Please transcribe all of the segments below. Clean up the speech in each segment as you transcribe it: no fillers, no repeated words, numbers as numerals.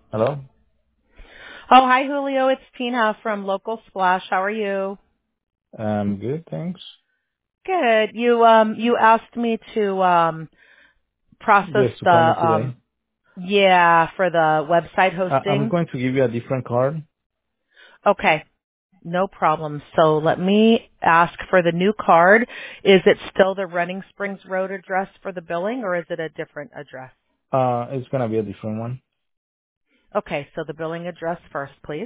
Hello? Oh, hi, Julio. It's Tina from Local Splash. How are you? Good, thanks. Good. You asked me to process Yes, to the call me today. for the website I'm hosting. going to give you a different card. Okay, no problem. So let me ask for the new card. Is it still the Running Springs Road address for the billing, or is it a different address? It's gonna be a different one. Okay, so the billing address first, please.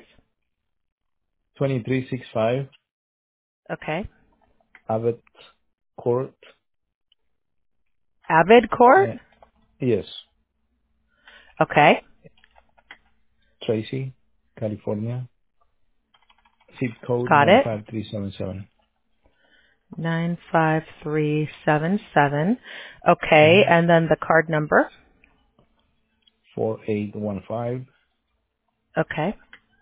2365 Okay. Abbott Court. Avid Court. Yes, Okay, Tracy, California. Zip code got it. 95377. 95377. Okay, Mm-hmm. and then the card number. 4815 Okay,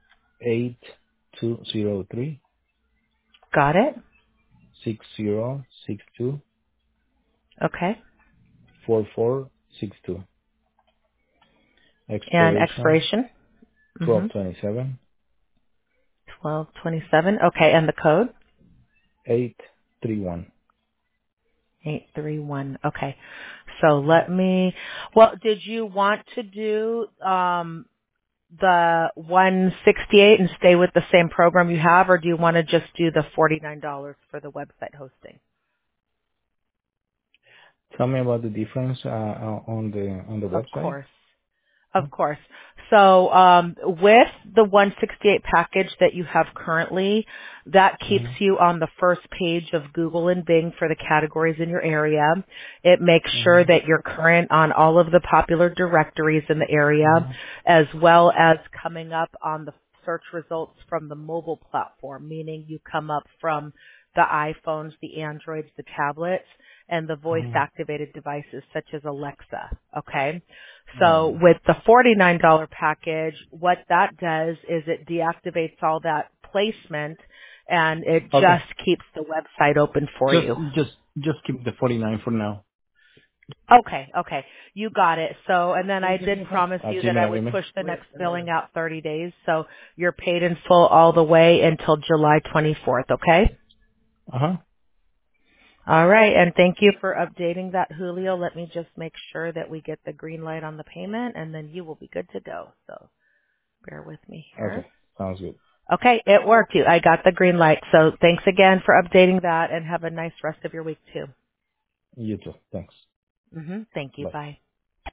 8203 got it. 6062 Okay, 4462. and Expiration expiration. 1227 1227. Okay, and the code. 831. 831. Okay. So let me, well, did you want to do, the 168 and stay with the same program you have, or do you want to just do the $49 for the website hosting? Tell me about the difference on the Of website. course. Of course. So with the 168 package that you have currently, that keeps Mm-hmm. you on the first page of Google and Bing for the categories in your area. It makes sure Mm-hmm. that you're current on all of the popular directories in the area, Mm-hmm. as well as coming up on the search results from the mobile platform, meaning you come up from the iPhones, the Androids, the tablets, and the voice Mm-hmm. activated devices such as Alexa. Okay? Right. So with the $49 package, what that does is it deactivates all that placement and it Okay. just keeps the website open for Just you. just just keep the 49 for now. Okay, okay. You got it. So, and then I did promise you that I would Agreement. push the next billing out 30 days. So you're paid in full all the way until July 24th, okay? Uh-huh. All right. And thank you for updating that, Julio. Let me just make sure that we get the green light on the payment and then you will be good to go. So bear with me here. Okay. Sounds good. Okay, it worked. I got the green light. So thanks again for updating that and have a nice rest of your week too. You too. Thanks. Thank you. Bye. Bye.